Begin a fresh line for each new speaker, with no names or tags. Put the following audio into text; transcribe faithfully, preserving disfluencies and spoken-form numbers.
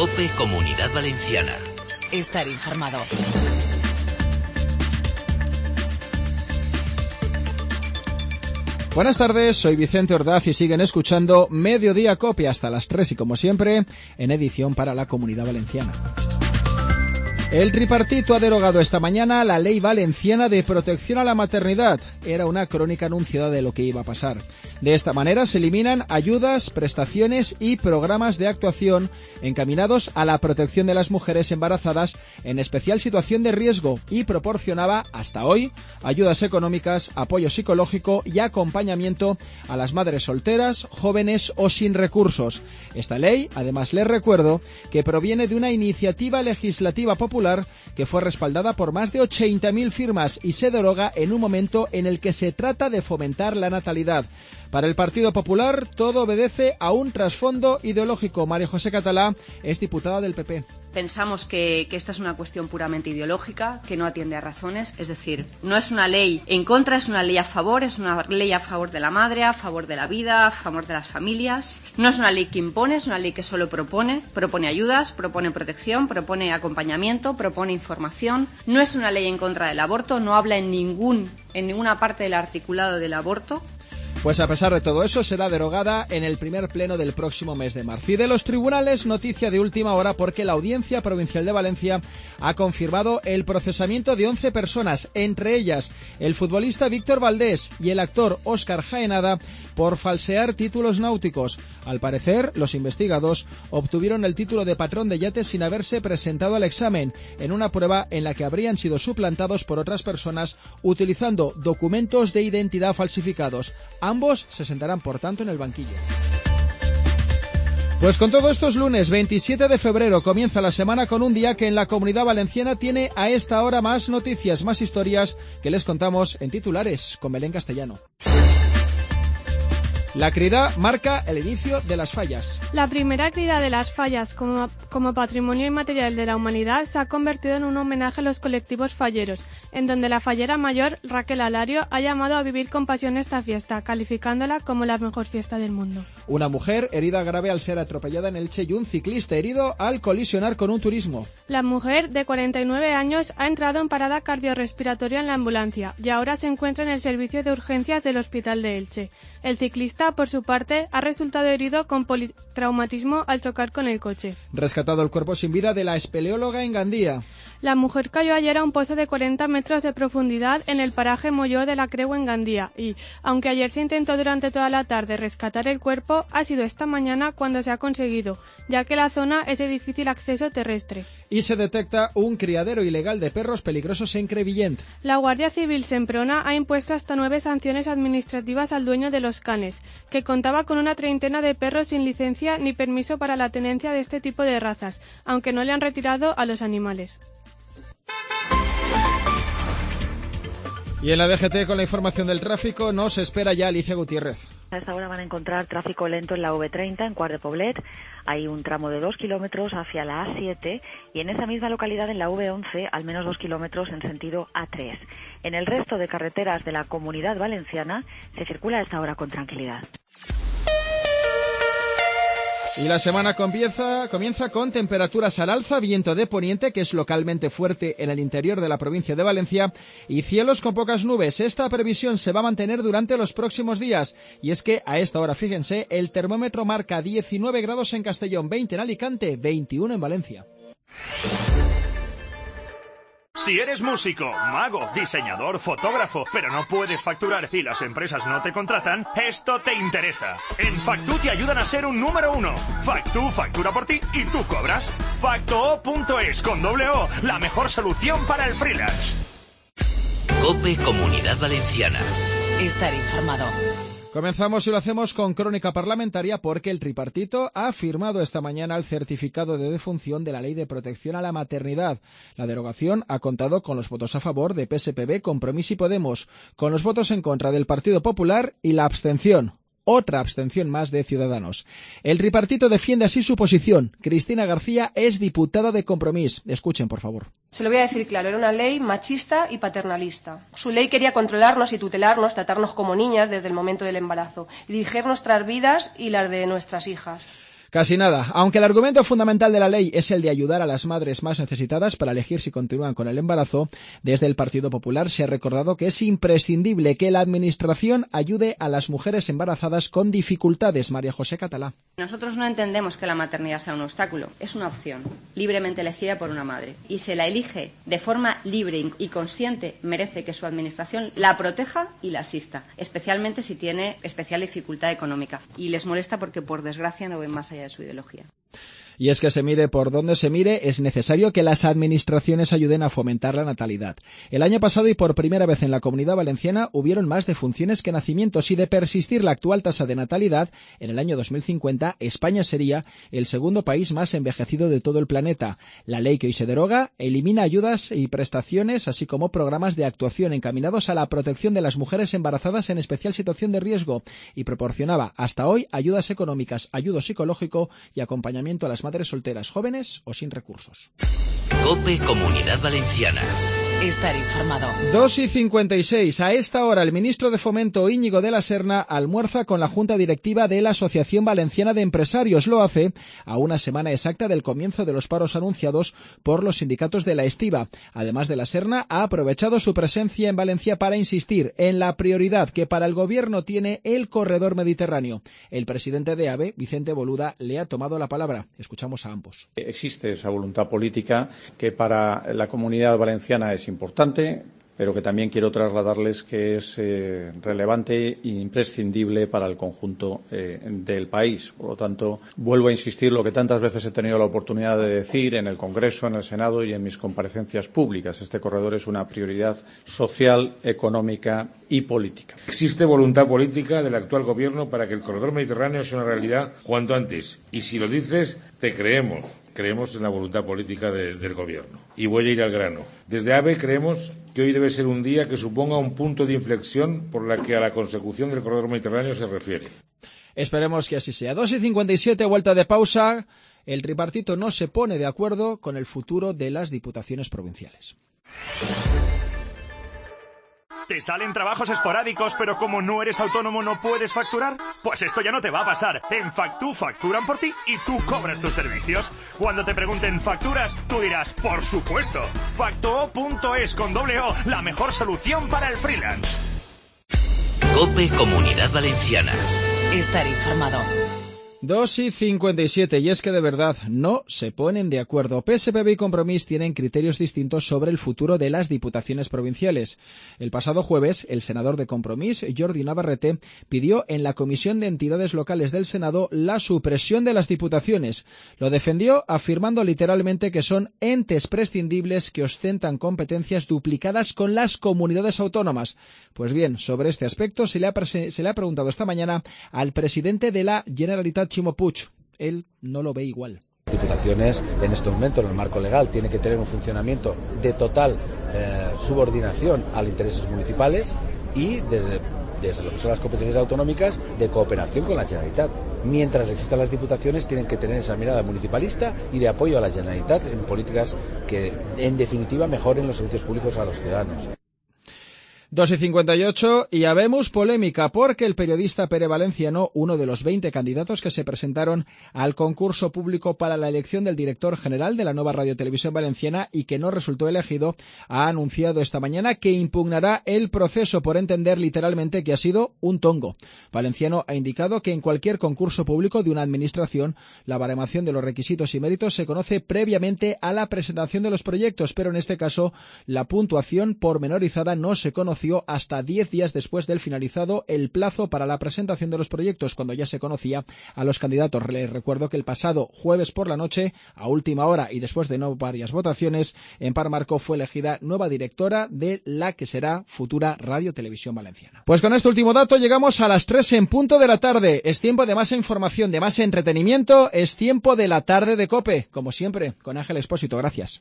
COPE Comunidad Valenciana.
Estar informado.
Buenas tardes, soy Vicente Ordaz y siguen escuchando Mediodía COPE hasta las tres y como siempre, en edición para la Comunidad Valenciana. El tripartito ha derogado esta mañana la Ley Valenciana de Protección a la Maternidad. Era una crónica anunciada de lo que iba a pasar. De esta manera se eliminan ayudas, prestaciones y programas de actuación encaminados a la protección de las mujeres embarazadas en especial situación de riesgo y proporcionaba, hasta hoy, ayudas económicas, apoyo psicológico y acompañamiento a las madres solteras, jóvenes o sin recursos. Esta ley, además les recuerdo, que proviene de una iniciativa legislativa popular que fue respaldada por más de ochenta mil firmas y se deroga en un momento en el que se trata de fomentar la natalidad. Para el Partido Popular, todo obedece a un trasfondo ideológico. María José Catalá es diputada del P P.
Pensamos que, que esta es una cuestión puramente ideológica, que no atiende a razones, es decir, no es una ley en contra, es una ley a favor, es una ley a favor de la madre, a favor de la vida, a favor de las familias. No es una ley que impone, es una ley que solo propone, propone ayudas, propone protección, propone acompañamiento, propone información. No es una ley en contra del aborto, no habla en ningún, en ninguna parte del articulado del aborto.
Pues a pesar de todo eso, será derogada en el primer pleno del próximo mes de marzo. Y de los tribunales, noticia de última hora porque la Audiencia Provincial de Valencia ha confirmado el procesamiento de once personas, entre ellas el futbolista Víctor Valdés y el actor Óscar Jaenada, por falsear títulos náuticos. Al parecer, los investigados obtuvieron el título de patrón de yates sin haberse presentado al examen, en una prueba en la que habrían sido suplantados por otras personas utilizando documentos de identidad falsificados. Ambos se sentarán, por tanto, en el banquillo. Pues con todo esto es lunes veintisiete de febrero, comienza la semana con un día que en la Comunidad Valenciana tiene a esta hora más noticias, más historias que les contamos en titulares con Belén Castellano. La crida marca el inicio de las fallas.
La primera crida de las fallas como, como patrimonio inmaterial de la humanidad se ha convertido en un homenaje a los colectivos falleros, en donde la fallera mayor, Raquel Alario, ha llamado a vivir con pasión esta fiesta, calificándola como la mejor fiesta del mundo.
Una mujer herida grave al ser atropellada en Elche y un ciclista herido al colisionar con un turismo.
La mujer, de cuarenta y nueve años, ha entrado en parada cardiorrespiratoria en la ambulancia y ahora se encuentra en el servicio de urgencias del Hospital de Elche. El ciclista, por su parte, ha resultado herido con politraumatismo al chocar con el coche.
Rescatado el cuerpo sin vida de la espeleóloga en Gandía.
La mujer cayó ayer a un pozo de cuarenta metros de profundidad en el paraje Molló de la Creu en Gandía y, aunque ayer se intentó durante toda la tarde rescatar el cuerpo, ha sido esta mañana cuando se ha conseguido, ya que la zona es de difícil acceso terrestre.
Y se detecta un criadero ilegal de perros peligrosos en Crevillent.
La Guardia Civil Semprona ha impuesto hasta nueve sanciones administrativas al dueño de los canes, que contaba con una treintena de perros sin licencia ni permiso para la tenencia de este tipo de razas, aunque no le han retirado a los animales.
Y en la D G T, con la información del tráfico, nos espera ya Alicia Gutiérrez.
A esta hora van a encontrar tráfico lento en la V treinta, en Quart de Poblet. Hay un tramo de dos kilómetros hacia la A siete y en esa misma localidad, en la V once, al menos dos kilómetros en sentido A tres. En el resto de carreteras de la Comunidad Valenciana se circula a esta hora con tranquilidad.
Y la semana comienza, comienza con temperaturas al alza, viento de poniente, que es localmente fuerte en el interior de la provincia de Valencia, y cielos con pocas nubes. Esta previsión se va a mantener durante los próximos días. Y es que a esta hora, fíjense, el termómetro marca diecinueve grados en Castellón, veinte en Alicante, veintiuno en Valencia.
Si eres músico, mago, diseñador, fotógrafo, pero no puedes facturar y las empresas no te contratan, esto te interesa. En Factu te ayudan a ser un número uno. Factu factura por ti y tú cobras. Facto punto es con doble O, la mejor solución para el freelance.
COPE Comunidad Valenciana.
Estar informado.
Comenzamos y lo hacemos con crónica parlamentaria porque el tripartito ha firmado esta mañana el certificado de defunción de la Ley de Protección a la Maternidad. La derogación ha contado con los votos a favor de P S P B, Compromís y Podemos, con los votos en contra del Partido Popular y la abstención. Otra abstención más de Ciudadanos. El tripartito defiende así su posición. Cristina García es diputada de Compromís. Escuchen, por favor.
Se lo voy a decir claro, era una ley machista y paternalista. Su ley quería controlarnos y tutelarnos, tratarnos como niñas desde el momento del embarazo y dirigir nuestras vidas y las de nuestras hijas.
Casi nada. Aunque el argumento fundamental de la ley es el de ayudar a las madres más necesitadas para elegir si continúan con el embarazo, desde el Partido Popular se ha recordado que es imprescindible que la Administración ayude a las mujeres embarazadas con dificultades. María José Catalá.
Nosotros no entendemos que la maternidad sea un obstáculo, es una opción, libremente elegida por una madre. Y si la elige de forma libre y consciente, merece que su Administración la proteja y la asista, especialmente si tiene especial dificultad económica. Y les molesta porque, por desgracia, no ven más allá de su ideología.
Y es que se mire por donde se mire, es necesario que las administraciones ayuden a fomentar la natalidad. El año pasado y por primera vez en la Comunidad Valenciana hubieron más defunciones que nacimientos, y de persistir la actual tasa de natalidad, en el año dos mil cincuenta España sería el segundo país más envejecido de todo el planeta. La ley que hoy se deroga elimina ayudas y prestaciones, así como programas de actuación encaminados a la protección de las mujeres embarazadas en especial situación de riesgo, y proporcionaba hasta hoy ayudas económicas, ayudo psicológico y acompañamiento a las madres solteras, jóvenes o sin recursos.
COPE Comunidad Valenciana.
Estar informado.
dos y cincuenta y seis. A esta hora, el ministro de Fomento, Íñigo de la Serna, almuerza con la Junta Directiva de la Asociación Valenciana de Empresarios. Lo hace a una semana exacta del comienzo de los paros anunciados por los sindicatos de la estiba. Además de la Serna, ha aprovechado su presencia en Valencia para insistir en la prioridad que para el Gobierno tiene el corredor mediterráneo. El presidente de AVE, Vicente Boluda, le ha tomado la palabra. Escuchamos a ambos.
Existe esa voluntad política que para la Comunidad Valenciana es importante, pero que también quiero trasladarles que es eh, relevante e imprescindible para el conjunto eh, del país. Por lo tanto, vuelvo a insistir lo que tantas veces he tenido la oportunidad de decir en el Congreso, en el Senado y en mis comparecencias públicas. Este corredor es una prioridad social, económica y política.
Existe voluntad política del actual Gobierno para que el corredor mediterráneo sea una realidad cuanto antes. Y si lo dices, te creemos. Creemos en la voluntad política de, del Gobierno. Y voy a ir al grano. Desde AVE creemos que hoy debe ser un día que suponga un punto de inflexión por la que a la consecución del corredor mediterráneo se refiere.
Esperemos que así sea. dos y cincuenta y siete, vuelta de pausa. El tripartito no se pone de acuerdo con el futuro de las diputaciones provinciales.
¿Te salen trabajos esporádicos, pero como no eres autónomo no puedes facturar? Pues esto ya no te va a pasar. En Factu facturan por ti y tú cobras tus servicios. Cuando te pregunten ¿facturas? Tú dirás, por supuesto. Factuo punto es con doble O, la mejor solución para el freelance.
COPE Comunidad Valenciana.
Estar informado.
dos y cincuenta y siete, y es que de verdad no se ponen de acuerdo. P S P B y Compromís tienen criterios distintos sobre el futuro de las diputaciones provinciales. El pasado jueves, el senador de Compromís, Jordi Navarrete, pidió en la Comisión de Entidades Locales del Senado la supresión de las diputaciones. Lo defendió afirmando literalmente que son entes prescindibles que ostentan competencias duplicadas con las comunidades autónomas. Pues bien, sobre este aspecto se le ha, se le ha preguntado esta mañana al presidente de la Generalitat, Ximo Puig. Él no lo ve igual.
Diputaciones en este momento, en el marco legal, tiene que tener un funcionamiento de total eh, subordinación a los intereses municipales y desde, desde lo que son las competencias autonómicas de cooperación con la Generalitat. Mientras existan las diputaciones tienen que tener esa mirada municipalista y de apoyo a la Generalitat en políticas que en definitiva mejoren los servicios públicos a los ciudadanos.
dos y cincuenta y ocho, y habemos polémica porque el periodista Pere Valenciano, uno de los veinte candidatos que se presentaron al concurso público para la elección del director general de la nueva Radio Televisión Valenciana y que no resultó elegido, ha anunciado esta mañana que impugnará el proceso por entender literalmente que ha sido un tongo. Valenciano ha indicado que en cualquier concurso público de una administración, la baremación de los requisitos y méritos se conoce previamente a la presentación de los proyectos, pero en este caso la puntuación pormenorizada no se conoció hasta diez días después del finalizado el plazo para la presentación de los proyectos, cuando ya se conocía a los candidatos. Les recuerdo que el pasado jueves por la noche, a última hora y después de no varias votaciones, en Par Marco fue elegida nueva directora de la que será futura Radio Televisión Valenciana. Pues con este último dato llegamos a las tres en punto de la tarde. Es tiempo de más información, de más entretenimiento, es tiempo de la tarde de COPE, como siempre, con Ángel Expósito. Gracias.